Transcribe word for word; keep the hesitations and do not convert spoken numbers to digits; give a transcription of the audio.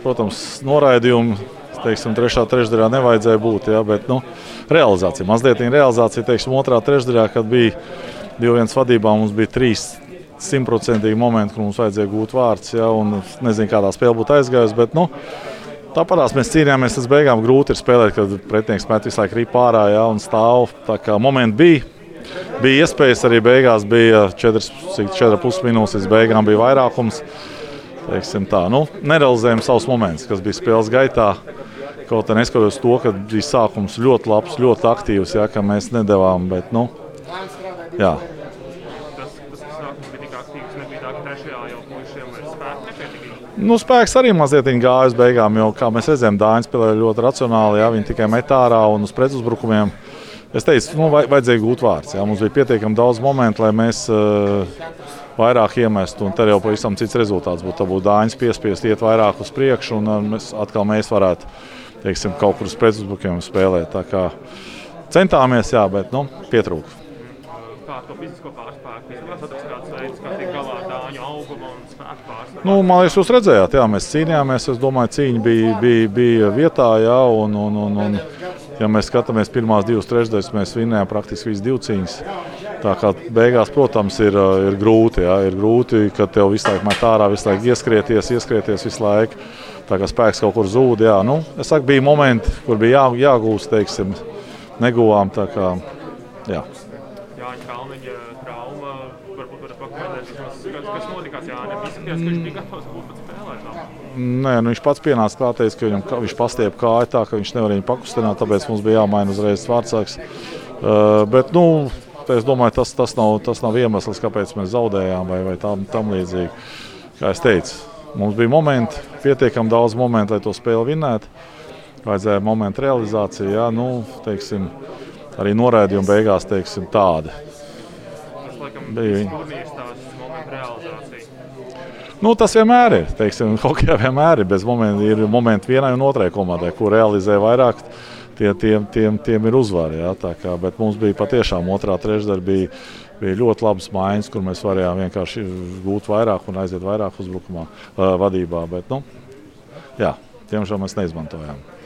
protams, noraidījumi, teiksim, trešā trešdaļā nevajadzēja būt, jā, bet, nu, realizācija, mazliet realizācija, teiksim, otrā trešdaļā, kad bija divi viens vadībā, mums bija trīs simtprocentīgi momenti, kur mums vajadzēja gūt vārds, jā, un nezinu, kādā spēle būtu aizgājusi, bet, nu, tāpatās mēs cīnījāmies, tas beigām grūti ir spēlēt, kad pretinieks met visu laiku rīp ārā, jā, un stāv, tā kā momenti bija. Bija iespējas, arī beigās bija četras pus minūtes, līdz beigām bija vairākums. Teiksim tā, nu, nerealizējam savus momentus, kas bija spēles gaitā. Kaut arī neskatoties to, ka bija sākums ļoti labs, ļoti aktīvs, jā, ka mēs nedavām, bet, nu, jā. Tas, tas sākums bija tik aktīvs, nebija tā, ka trešajā jau puišiem vairs spēku nepietiek. Nu, spēks arī mazliet gāja uz beigām, jo, kā mēs redzējām, Dāņi spēlēja ļoti racionāli, jā, viņi tikai met ārā un uz pretuzbrukumiem. Es teicu, nu, vajadzēja gūt vārds. Jā. Mums bija pietiekami daudz momentu, lai mēs uh, vairāk iemestu, un tad jau pavisam cits rezultāts būtu. Tā būtu Dāņas piespiest iet vairāk uz priekšu, un uh, mēs, atkal mēs varētu, teiksim, kaut kur uz pretuzbrukumiem spēlēt. Tā kā centāmies, jā, bet, nu, pietrūka. Kā to fizisko pārspēku? Jūs atrast kāds veids, kā tiek galā Dāņu auguma un spēku pārspēku? Nu, man liekas, jūs redzējāt, jā, mēs cīnījāmies. Es domāju, cīņa bija, bija, bija vietā, jā, un, un, un, un ja mēs skatāmies pirmās divas trešdaļas, mēs vinnējām praktiski visas divu cīņas. Tā kā beigās, protams, ir, ir grūti, jā, ir grūti, kad tev visu laiku met ārā, visu laiku ieskrieties, ieskrieties visu laiku. Tā kā spēks kaut kur zūd, jā. Nu, es saku, bija momenti, kur bija jā, jāgūst, teiksim, neguvām, tā kā, jā. Jāņa Kalniņa trauma, varbūt varat pakomentēt, kas, kas notikās Jāņam, izskatījās, ka viņš bija gatavs būt pat spēlētām. Nē, nu viņš pats pienāca klāt, teica, ka viņam, viņš pastiep kāju tā, ka viņš nevar viņu pakustināt, tāpēc mums bija jāmaina uzreiz vārdsargs. Uh, bet, nu, es domāju, tas, tas, nav, tas nav iemesls, kāpēc mēs zaudējām vai, vai tam, tam līdzīgi. Kā es teicu, mums bija momenti, pietiekami daudz momentu, lai to spēli vinnētu. Vajadzēja momentu realizāciju, jā, nu, teiksim, arī noraidījumi beigās, teiksim, tādi. Tas, laikam, bija turnīrs tās momentu realizācija. Nu, tas vienmēr ir, teiksim, hokejā vienmēr ir, bez momenti, ir momenti vienai un otrai komandai, kur realizē vairāk, tie, tiem, tiem, tiem ir uzvari, jā, tā kā, bet mums bija patiešām otrā trešdaļa bija, bija ļoti labas maiņas, kur mēs varējām vienkārši gūt vairāk un aiziet vairāk uzbrukumā, uh, vadībā, bet, nu, jā, tiemžēl mēs neizmantojām.